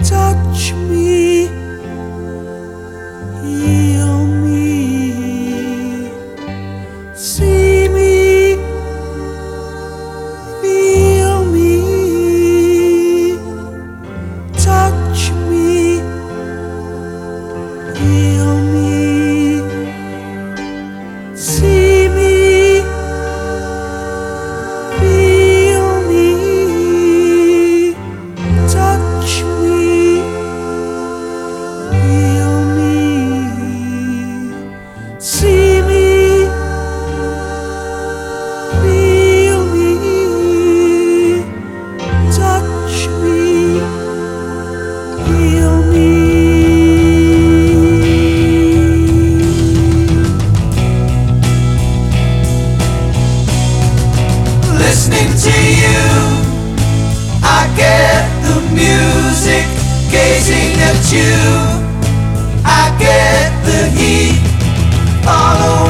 touch me, heal me, see me, feel me, touch me, heal me, see me, feel me, touch me, heal me, see me, feel me, touch me, heal me. Listening to you, I get the music. Gazing at you, I get the heat. Follow